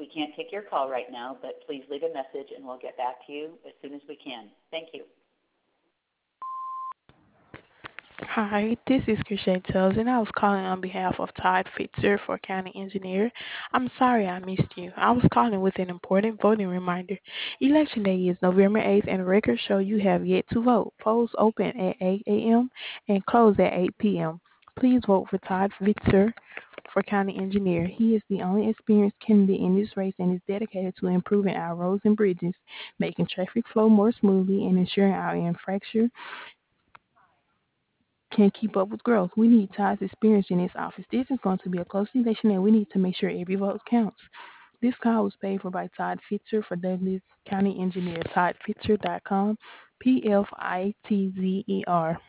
can't take your call right now, but please leave a message and we'll get back to you as soon as we can. Thank you. Hi, this is Christian Tells, and I was calling on behalf of Todd Fitzer for County Engineer. I'm sorry I missed you. I was calling with an important voting reminder. Election Day is November 8th, and records show you have yet to vote. Polls open at 8 a.m. and close at 8 p.m. Please vote for Todd Fitzer for County Engineer. He is the only experienced candidate in this race and is dedicated to improving our roads and bridges, making traffic flow more smoothly, and ensuring our infrastructure can keep up with growth. We need Todd's experience in this office. This is going to be a close election, and we need to make sure every vote counts. This call was paid for by Todd Fitzer for Douglas County Engineer. ToddFitzer.com, Pfitzer.